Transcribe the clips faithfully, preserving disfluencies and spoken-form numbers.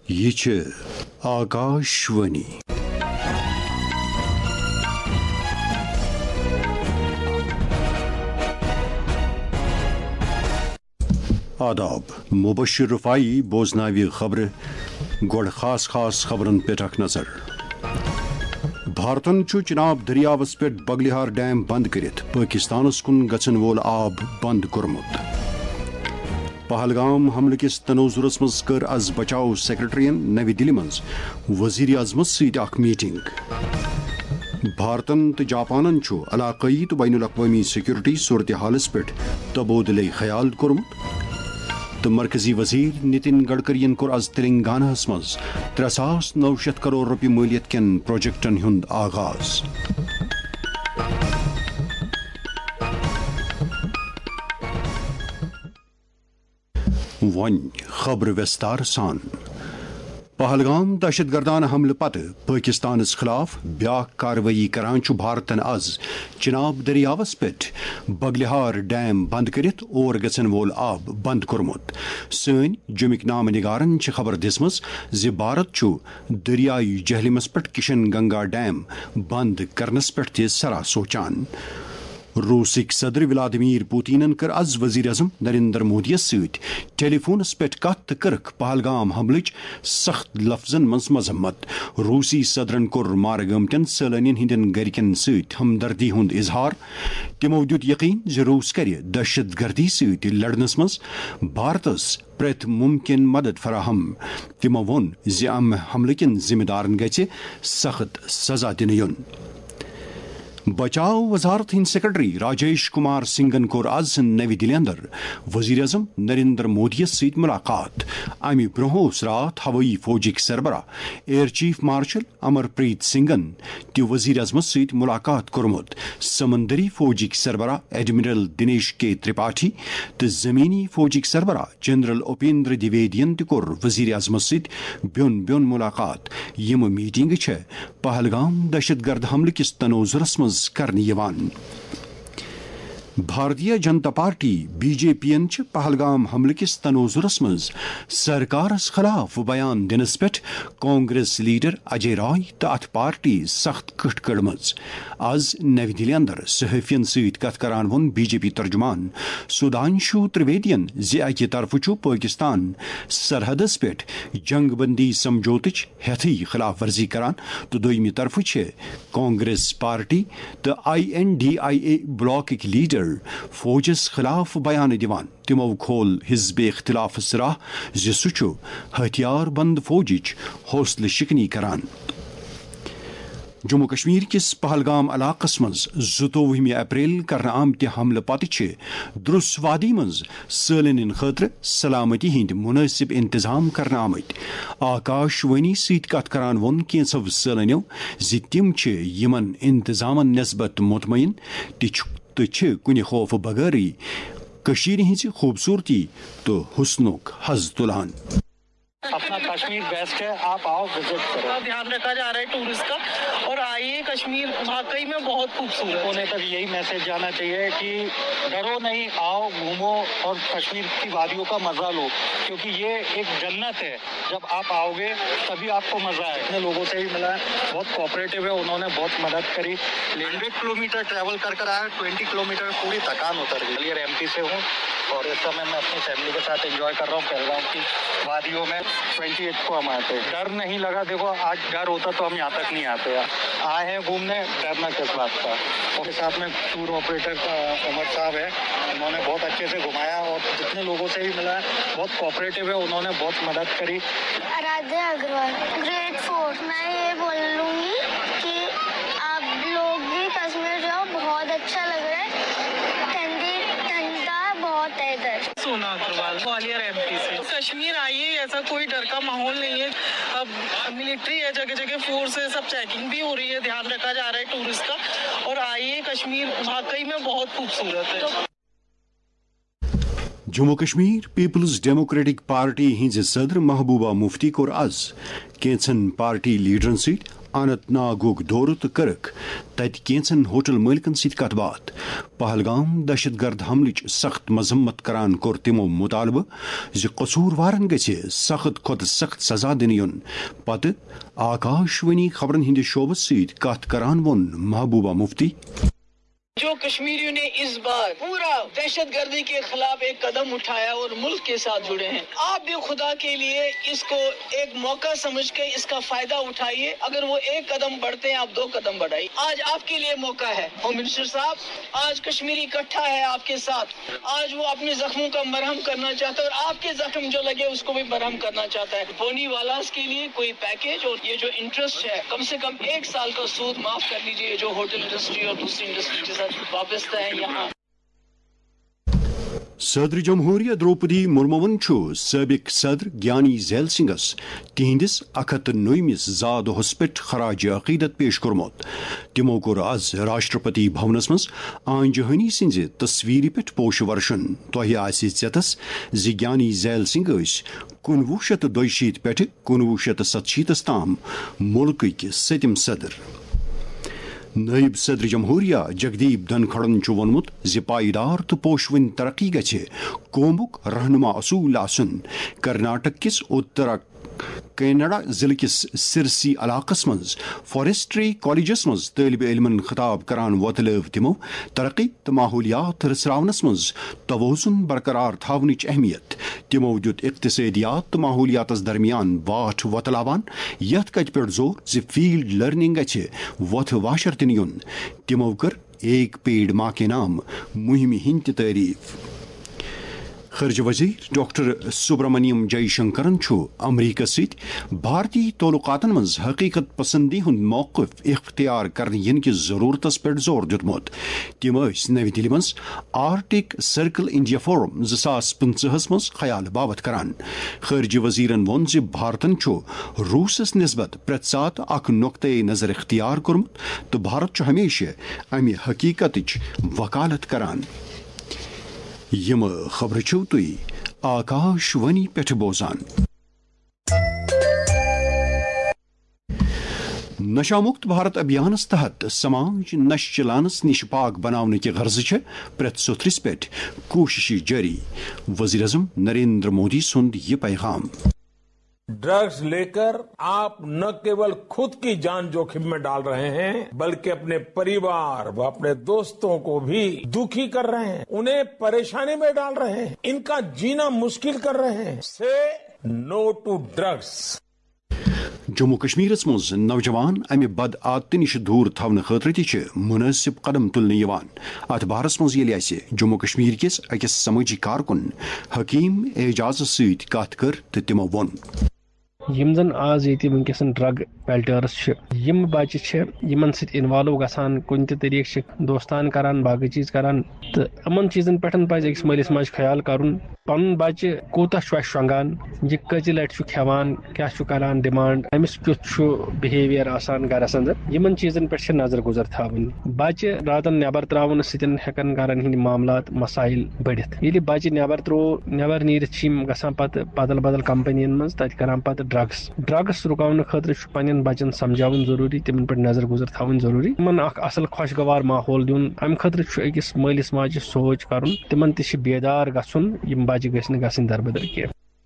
یہ چھ آکاشوانی آداب مبشر رفائی بوزناوی خبر گوڑ خاص خاص خبرن پہ اخ نظر بھارتن چھ چناب دریاوس پہ بگلیہار ڈیم بند کرت پاکستانس کن گژھن وول آب بند کورمت پہلگام حملہ کس تنوزرس مز کر از بچاؤ سیکرٹرین نوی دلی مز وزیر اعظمت ست اخ میٹنگ بھارتن تو جاپانن چھ علاقائی تو بین الاقوامی سیکورٹی صورتحالس پہ تبادلہ خیال کورمت تو مرکزی وزیر نتن گڈکرین کور از تلنگانہ مز ترے ساس نو شیت کروڑ روپیہ مالیت کن پروجیکٹن ہند آغاز ون خبر وستار سان پہلگام دہشت گردانہ حملہ پتہ پاکستانس خلاف بیاکھ کاروٲیی کران چھ بھارتن از چناب دریاوس پہ بگلیہار ڈیم بند کرت اور گژھن وول آب بند کورمت سن جمک نامہ نگارن چھ خبر دژمژ زِ بھارت چھ دریائے جہلمس پہ کشن گنگا ڈیم بند کرنس پہ تہ سرا سوچان روسک صدر ولادیمیر پوتینن کر از وزیر اعظم نریندر مودیس ست ٹیلی فونس پہ کت کرک پہلگام حملچ سخت لفظن مز مذمت روسی صدرن کور مارٕ گٔمتٮ۪ن سٲلٲنین ہندین گرکین ست ہمدردی ہند اظہار تمو دیت یقین ز روس کر دہشت گردی ست لڑنس مز بھارتس پریت ممکن مدد فراہم تمو وون ز امہ حملہ کن ذمہ دارن گژھِ سخت سزا دنہٕ یُن بچاؤ وزارت ہند سیکرٹری راجیش کمار سنگھن کور آز نوی دلی اندر وزیر اعظم نریندر مودیس ست ملاقات امہ برونٛہہ اوس رات ہوٲیی فوجک سربراہ air chief marshal Amar Preet سنگھن تہ وزیر اعظمس ست ملاقات کورمت سمندری فوجک سربراہ ایڈمرل دنیش کے ترپاٹھی تو زمینی فوجک سربراہ جنرل اپیندر دویدین تہ کور وزیر اعظمس ست بیون بیون ملاقات یم میٹنگ چھ پہلگام دہشت گرد حملہ کس تنوزرس مز کرنہ یوان Bharatiya Janata party B J پی ین چھ پہلگام حملہ کس تنوزرس مز سرکارس خلاف بیان دنس پہ کانگریس لیڈر اجے رائے تو ات پارٹی سخت کٹ کڑمز آز نوی دلی اندر صحافین ست کت کران وون بی جے پی ترجمان سدھانشو ترویدین زِ اکہ طرف چھ پاکستان سرحدس پہ جنگ بندی سمجھوتچ ہیتھی خلاف ورزی کران تو دویمہ طرف چھ کانگریس پارٹی تو I N D I A بلاکک لیڈر فوجس خلاف بیان دیوان تمو کھول حزب اختلاف راہ زِ سہ چھ ہتھیار بند فوجچ حوصلہ شکنی کران جموں کشمیر کس پہلگام علاقس مز زٕتووُہمہِ اپریل کرنہ آمتہ حملہ پتہ چھ درس وادی مز سٲلٲنین خاطر سلامتی ہند مناسب انتظام کرنہ آمت آکاشوانی ست کت کران وون کینژو سٲلٲنیو زِ تم چھ یمن انتظامن نسبت مطمئن تہ چھ کنہ خوف بغٲرٕے کشیر ہنز خوبصورتی تو حسنک حظ تلان اپنا کشمیر بیسٹ ہے، آپ آؤ وزٹ کرو، دھیان رکھا جا رہا ہے ٹورسٹ کا اور آئیے کشمیر واقعی میں بہت خوبصورت ہونے تک یہی میسج جانا چاہیے کہ ڈرو نہیں، آؤ گھومو اور کشمیر کی وادیوں کا مزہ لو کیونکہ یہ ایک جنت ہے، جب آپ آؤ گے تبھی آپ کو مزہ آئے۔ اتنے لوگوں سے بھی ملا ہے، بہت کوآپریٹو ہے، انہوں نے بہت مدد کری، ہنڈریڈ کلو میٹر ٹریول کر کر آیا، ٹوینٹی کلو میٹر پوری تھکان اتر گئی۔ کلیئر ایم پی سے ہوں اور اس سمے میں اپنی فیملی کے ساتھ انجوائے کر رہا ہوں پہلگام کی وادیوں میں۔ ٹوینٹی ایٹ کو ہم آتے، ڈر نہیں لگا، دیکھو آج ڈر ہوتا تو ہم یہاں تک نہیں آتے، آئے ہیں گھومنے، ڈرنا کس بات کا۔ ان کے ساتھ میں ٹور آپریٹر کا عمر صاحب ہے، انہوں نے بہت اچھے سے گھمایا اور جتنے لوگوں سے بھی ملا ہے بہت کوآپریٹو ہے، انہوں نے بہت مدد کری۔ آرادھیا اگروال، گریٹ فورٹ، میں یہ بول لوں گی کہ آپ لوگ بھی کشمیر جاؤ، بہت اچھا لگ رہا ہے، ٹھنڈی ٹھنڈا بہت ہے ادھر۔ سونا اگروال، گوالیار ایم پی سے۔ کشمیر آئیے، ایسا کوئی ڈر کا ماحول نہیں ہے، اب ملٹری ہے جگہ جگہ، فورس ہے، سب چیکنگ بھی ہو رہی ہے، دھیان رکھا جا رہا ہے ٹورسٹ کا اور آئیے کشمیر واقعی میں بہت خوبصورت ہے۔ Jammu Kashmir peoples democratic party ہز صدر محبوبہ مفتی کور آز کینژن پارٹی لیڈرن ست اننت ناگُک دورٕ تہٕ کٔرٕکھ تَتہِ کینٛژن ہوٹل مٲلکن سۭتۍ کتھ باتھ. پہلگام دہشت گرد حملٕچ سخت مذمت کران کوٚر تِمو مُطالبہٕ زِ قصوٗروارن گژھِ سخت کھۄتہٕ سخت سزا دِنہٕ یُن. پتہٕ آکاش وانی خبرن ہٕنٛدِس شعبس سۭتۍ کتھ کران ووٚن محبوبہ مفتی جو کشمیریوں نے اس بار پورا دہشت گردی کے خلاف ایک قدم اٹھایا اور ملک کے ساتھ جڑے ہیں. آپ بھی خدا کے لیے اس کو ایک موقع سمجھ کے اس کا فائدہ اٹھائیے. اگر وہ ایک قدم بڑھتے ہیں آپ دو قدم بڑھائیے. آج آپ کے لیے موقع ہے ہوم منسٹر صاحب. آج کشمیری اکٹھا ہے آپ کے ساتھ. آج وہ اپنے زخموں کا مرہم کرنا چاہتا ہے اور آپ کے زخم جو لگے اس کو بھی مرہم کرنا چاہتا ہے. پونی والاس کے لیے کوئی پیکیج اور یہ جو انٹرسٹ ہے کم سے کم ایک سال کا سود معاف کر لیجیے جو ہوٹل انڈسٹری اور دوسری انڈسٹری کے ساتھ وابستہ ہے. یہاں صدر جمہوریہ دروپدی مرمون سابق صدر گیانی زیل سنگھس تہندس اک ہتھ نومس زا دہس پہ خراج عقیدت پیش کورمت. تمو کور آز راشٹرپتی بھونس مز آن جہانی سنز تصویر پہ پوش ورشن. تہ آس ژیتس زِ گیانی زیل سنگھ ٲسۍ کنوہ شیت دشیت پہ کنوہ شیت ستشیتس تام ملکک ستم صدر. نائب صدر جمہوریہ جگدیپ دھنکھڑن وونمت زِ پائیدار تو پوشون ترقی گژھِ قومک رہنما اصول آسن. کرناٹک کس اترا کینیڈا ضلع کس سرسی علاقس مز فارسٹری کالجس مز طالب علمن خطاب کران وتلو تمو ترقی تو ماحولیات رسراونس مز توازن برقرار تھونچ اہمیت. تمو دیت اقتصادیات تو ماحولیاتس درمیان واٹھ وتلاوان یتھ کتھ پہ زور زِ فیلڈ لرننگ گژھِ وتھ واشر دن یُن. تمو کر ایک پیڑ ماں کے نام مہم ہند تعریف. خارجہ وزیر ڈاکٹر سبرامنیم جے شنکرن امریکہ ست بھارتی تعلقاتن مز حقیقت پسندی ہند موقف اختیار کرنے ین کی ضرورت پہ زور دتمت. تم نئی دہلی مز آرٹک سرکل انڈیا فورم زٕ ساس پنژہس مز خیال بابت کران. خارجہ وزیرن وون زِ بھارتن روسس نسبت پرٛٮ۪تھ سات اکھ نقطۂ نظر اختیار کورمت تو بھارت ہمیشہ امہ حقیقتچ وکالت کران. یم خبر چھو تھی آکاش وانی پہ بوزان. نشہ مکت بھارت ابھیانس تحت سماج نش چلانس نش پاک بنانے کی غرض پریت سوتھرس پہ کوشش جاری. وزیر اعظم نریندر مودی سند یہ پیغام. ڈرگس لے کر آپ نہ کیول خود کی جان جوخم میں ڈال رہے ہیں بلکہ اپنے پریوار و اپنے دوستوں کو بھی دکھی کر رہے ہیں, انہیں پریشانی میں ڈال رہے ہیں, ان کا جینا مشکل کر رہے ہیں. Say no to drugs. Jammu Kashmir مز نوجوان امہ بد عادت نش دور تھونہ خاطر تہ مناسب قدم تلنے. ات بارس مز یل اس جموں کشمیر کس اکس سماجی کارکن حکیم اعجاز ست کت کر تو تمو وون یم زن آز یہ ونکسن ڈرگ پیلٹرس یم بچہ یمن ست انوالو گھان کن تہ طریقہ دوستان کران باقی چیز کران تو امن چیزن پہ پز اکس مالس ماج خیال کرن پن بچہ کوتہ شونگان یہ کچ لٹ کھیوان کیا کران ڈیمانڈ امس کیُتھ بہیویئر آسان گرس اندر یمن چیزن پہ نظر گزر تھاون. بچہ راتن نبر تراون ستن ہیکن گرن ہند معاملات مسائل بڑھت. یل بچہ نبر ترو نبر نیرتھ گھان پتہ بدل بدل کمپنین من تت کران پتہ ڈرگس ڈرگس رکاؤن خاطر پنن بچن سمجھاون ضروری, تمن پہ نظر گزر تھاون ضروری, تمن اخ اصل خوشگوار ماحول دین. ام خاطر اکس مالس ماجہ سوچ کرن تمن تہ بیدار گھن یم بچہ گھن گھن دربدر کی.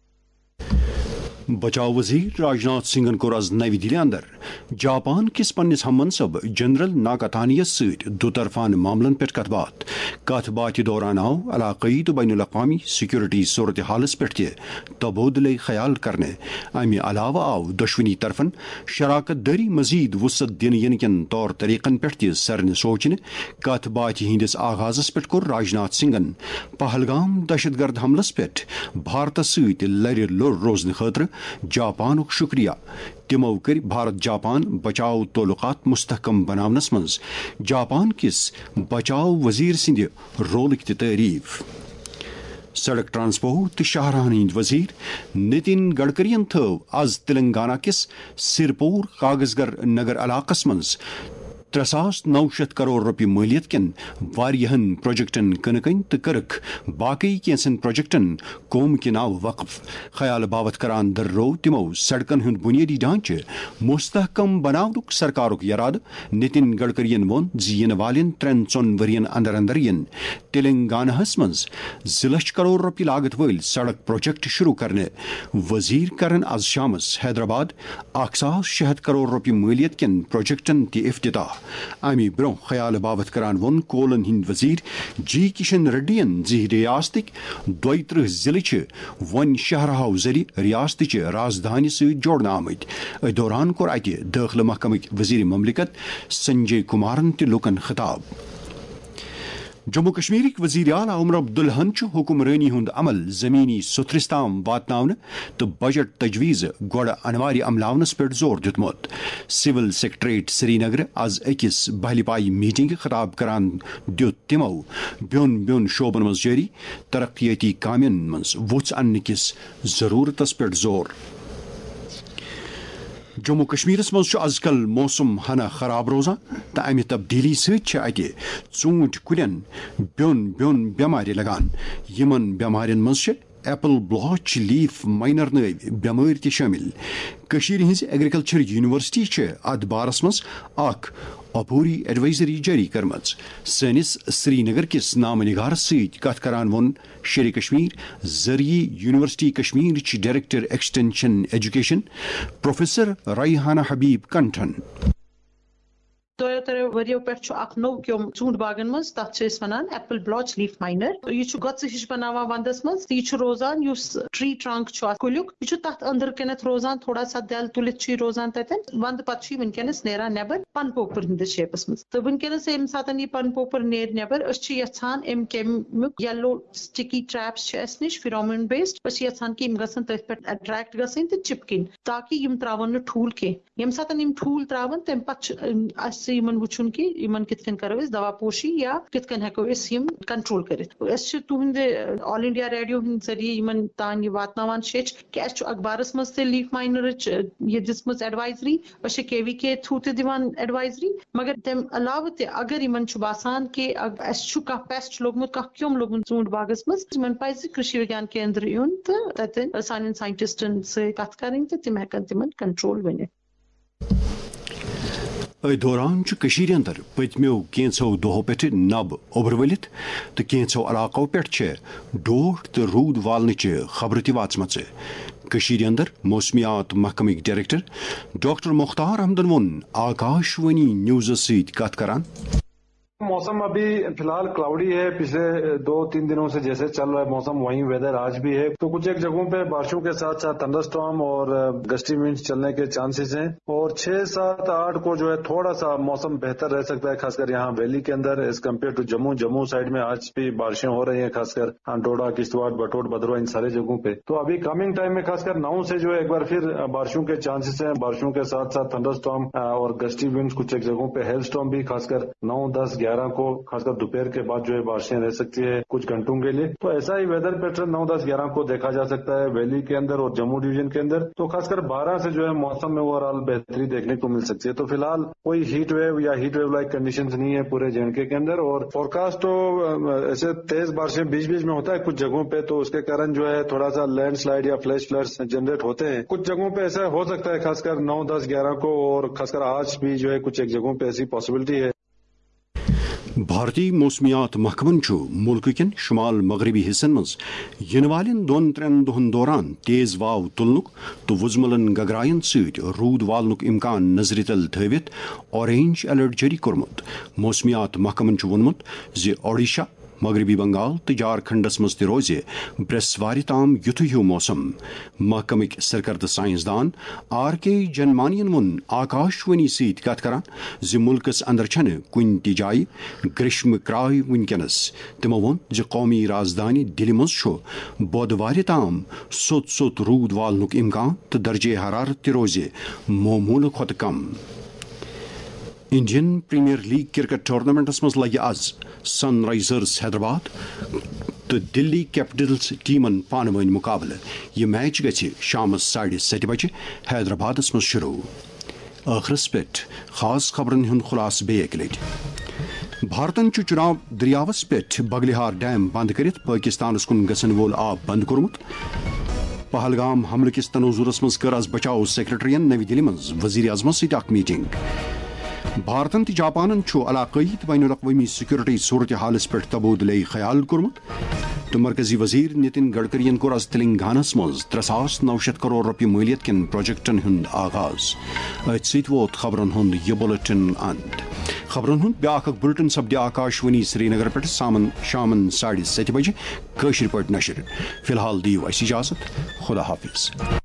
بچاؤ وزیر راجناتھ سنگھن کور آز نئی دہلی اندر جاپان کس پنس ہم منصب جنرل ناکاتانیس ست دوطرفان معاملن پہ کت بات. کت بات دوران آو علاقائی تو بین الاقوامی سیکورٹی صورت حالس پہ تبادلہ خیال کرنے. امہ علاوہ آو دشونی طرفن شراکت داری مزید وسعت دن ین کن طور طریقن پہ تہ سرن سوچنے. کت بات ہندس آغازس پہ کور راجناتھ سنگھن پہلگام دہشت گرد حملس پہ بھارت ست لر لر روزن خاطر جاپانک شکریہ. تمو کر بھارت جاپان بچاؤ تعلقات مستحکم بناونس مز جاپان کس بچاؤ وزیر سند رولک تہ تعریف. سڑک ٹرانسپورٹ تو شاہراہن ہند وزیر نتن گڈکرین تھو آز تلنگانہ کس سرپور کاغذ گر نگر علاقس مز ترے ساس نو شیت کروڑ روپیہ مالیت کن واریہن پروجیکٹن کنکن تو کرک باقی کینسن پروجیکٹن قوم کے ناو وقف. خیال باوت کران دررو تمو سڑکن ہند بنیادی ڈھانچہ مستحکم بناونک سرکارک یراد. نتن گڈکرین وون زین والن ترین ژون ورین اندر اندر ین تلنگانہ مز زٕ لچھ کروڑ روپیہ لاگت ول سڑک پروجیکٹ شروع کرنے. وزیر کرن از شامس حیدرآباد اکھ ساس شے ہتھ کروڑ روپیہ مالیت کن پروجیکٹن تہ افتتاح. امی برو خیال باوت کران وون کولن ہند وزیر جی کشن ریڈین زی ریاستک دوئی ترہ ضلع ون شہرہو ذریعہ ریاست رازدانی ست جوڑنا آمت. ات دوران کور اتہ داخلہ محکمک وزیر مملکت سنجے کمارن تہ لوکن خطاب. جموں کشمیرک وزیر اعلیٰ عمر عبداللہن حکمرانی ہند عمل زمینی ستھرس تام واتناون تو بجٹ تجویز گوڑ انواری عملاونس پہ زور دتمت. سول سیکٹریٹ سری نگر آز اکس بہل پائی میٹنگ خطاب کران دیت تمو بیون بیون شعبن مز جاری ترقیاتی کامین مز وچ ان کس ضرورتس پہ زور. جموں کشمیر مز از کل موسم ہنا خراب روزان تو امہ تبدیلی ست اتہ ژونٹھ کلین بیون بیون بیمار لگان. یمن بیمارین مز ایپل بلاچ لیف مائنر نو بیمار تہ شامل. کشیر ہز ایگریکلچر یونیورسٹی ات بارس مز اخ عبوری ایڈوائزری جاری کرمز. سنس سری نگر کس نام نگارس ست کت کران وون شیر کشمیر زرعی یونیورسٹی کشمیر چ director extension education professor Rehana Habib کنٹھن. دۄیو ترٛیو ؤرۍیو پٮ۪ٹھ چھُ اکھ نوٚو کیوٚم ژوٗنٛٹھۍ باغن منٛز تتھ چھِ أسۍ ونان ایپل بلاچ لیف ماینر. یہِ چھُ گۄژٕ ہِش بناوان ونٛدس منٛز تہٕ یہِ چھُ روزان یُس ٹری ٹرنک چھُ اتھ کُلیُک یہِ چھُ تتھ أنٛدرٕ کَنٮ۪تھ روزان تھوڑا سا دٮ۪ل تُلِتھ چھُ یہِ روزان تتٮ۪ن. ونٛدٕ پتہٕ چھُ یہِ وٕنکیٚنس نیران نٮ۪بر پن پوپر ہٕنٛدِس شیپس منٛز تہٕ وٕنکیٚنس ییٚمہِ ساتہٕ یہِ پن پوپر نیرِ نٮ۪بر أسۍ چھِ یژھان امہِ کیٚمیُک یلو سٹِکی ٹریپس چھِ اسہِ نِش فِرومن بیسڈ. أسۍ چھِ یژھان کہِ یِم گژھن تٔتھۍ پٮ۪ٹھ اٹریکٹ گژھٕنۍ تہٕ چپکٕنۍ تاکہِ یِم تراون نہٕ ٹھوٗل کینٛہہ. ییٚمہِ ساتہٕ یِم ٹھوٗل تراون تمہِ پتہٕ چھُ اسہِ یِمن وٕچھُن کہِ یِمن کِتھ کٔنۍ کرو أسۍ دوا پوشی یا کِتھ کٔنۍ ہٮ۪کو أسۍ یِم کنٹرول کٔرِتھ. أسۍ چھِ تُہنٛدِ آل انڈیا ریڈیو ہٕنٛدِ ذٔریعہٕ یِمن تام یہِ واتناوان شیٚچھ کہِ اسہِ چھُ اخبارس منٛز تہِ لیف ماینرٕچ یہِ دِژمٕژ ایڈوایزری. أسۍ چھِ کے وی کے تھروٗ تہِ دِوان ایڈوایزری. مگر تمہِ علاوٕ تہِ اگر یِمن چھُ باسان کہِ اسہِ چھُ کانٛہہ پیسٹ لوٚگمُت کانٛہہ کیوٚم لوٚگمُت ژوٗنٛٹھۍ باغس منٛز یِمن پزِ کೃಷಿ وگیان کیندر یُن تہٕ تتہِ سانٮ۪ن ساینٹسٹن سۭتۍ کتھ کرٕنۍ تہٕ تِم ہٮ۪کن تِمن کنٹرول ؤنِتھ. ات دوران کشیر اندر پتمو کینچو دہو پہ نب اوبر ولت تو کینچو علاقو پہ ڈوٹھ تو رود والنچ خبر تہ واچمژ. کشیر اندر موسمیات محکمک ڈائریکٹر ڈاکٹر مختار احمدن وون آکاش وانی نیوز ست کت کران. موسم ابھی فی الحال کلاؤڈی ہے. پچھلے دو تین دنوں سے جیسے چل رہا ہے موسم وہیں ویدر آج بھی ہے. تو کچھ ایک جگہوں پہ بارشوں کے ساتھ ساتھ تھنڈر اسٹارم اور گسٹی ونڈز چلنے کے چانسز ہیں. اور چھ سات آٹھ کو جو ہے تھوڑا سا موسم بہتر رہ سکتا ہے خاص کر یہاں ویلی کے اندر as compare to Jammu. Jammu side میں آج بھی بارشیں ہو رہی ہیں خاص کر ڈوڈا کشتواڑ بٹوٹ بدروا ان سارے جگہوں پہ. تو ابھی کمنگ ٹائم میں خاص کر نو سے جو ہے ایک بار پھر بارشوں کے چانسز ہیں. بارشوں کے ساتھ ساتھ تھنڈر اسٹارم اور گسٹی ونڈز کچھ ایک جگہوں پہ ہیل اسٹارم بھی خاص کر نو دس گیارہ کو خاص کر دوپہر کے بعد جو ہے بارشیں رہ سکتی ہے کچھ گھنٹوں کے لیے. تو ایسا ہی ویدر پیٹرن نو دس گیارہ کو دیکھا جا سکتا ہے ویلی کے اندر اور جموں ڈویژن کے اندر. تو خاص کر بارہ سے جو ہے موسم میں اوور آل بہتری دیکھنے کو مل سکتی ہے. تو فی الحال کوئی ہیٹ ویو یا ہیٹ ویو لائک کنڈیشنز نہیں ہے پورے جے اینڈ کے کے اندر. اور فورکاسٹ تو ایسے تیز بارشیں بیچ بیچ میں ہوتا ہے کچھ جگہوں پہ تو اس کے کارن جو ہے تھوڑا سا لینڈ سلائڈ یا فلیش فلڈز جنریٹ ہوتے ہیں. کچھ جگہوں پہ ایسا ہو سکتا ہے خاص کر نو دس گیارہ کو اور خاص کر آج بھی جو ہے کچھ ایک جگہوں پہ ایسی پاسبلٹی ہے. بھارتی موسمیات محکمن ملک کن شمال مغربی حصن مز ین والن دون ترین دہن دوران تیز واو تلنک تو وزملن گگرائن ست رود والنک امکان نظر تل تھوت اورینج الرٹ جاری کورمت. موسمیات محکمن وونمت زِ اوڈیشہ مغربی بنگال تو جھارکھنڈس مز تہ روز برسوار تام یتھ ہیو موسم. محکمک سرکردہ سائنسدان آر کے جنمانین وون آکاشوانی ست کت کران زِ ملکس اندر چھنہ کن تہ جائیں گریشم کرائے ونکینس. تمو وون زِ قومی رازدانی دلہ مز بودوار تام سوت سوت رود والنک امکان تو درجہ حرارت تہ روز معمول کھت کم. Indian premier league cricket tournaments مز لگہ آز سن رائزرز حیدرآباد تو دلی کیپٹلز ٹیمن پانہ ون مقابلہ. یہ میچ گژھِ شامس ساڑھے ستہِ بجے حیدرآبادس مز شروع. آخرس پہ خاص خبرن ہند خلاص بیک لٹ بھارتن چناب دریاوس پہ بگلہار ڈیم بند کرت پاکستانس کن گھن وول آب بند کورمت پہلگام حملہ کس تناظرس مز کر آز بچاؤ سیکرٹرین نئی دلی مز وزیر اعظم ست اخ میٹنگ بھارتن تو جاپانن علاقائی تو بین الاقوامی سیکورٹی صورت حالس پہ تبادلے خیال کورمت تو مرکزی وزیر نتن گڈکرین کور آز تلنگانس مز ترے ساس نو شیت کروڑ روپیہ مالیت کن پروجیکٹن ہند آغاز ات ست ووت خبرن ہند یہ بلٹن اند خبرن ہند بیاکھ بلٹن سپدی آکاشوانی سری نگر پہ سامن شامن ساڑھے ست بجے کاشر پہ نشر فی الحال دیو اس اجازت خدا حافظ.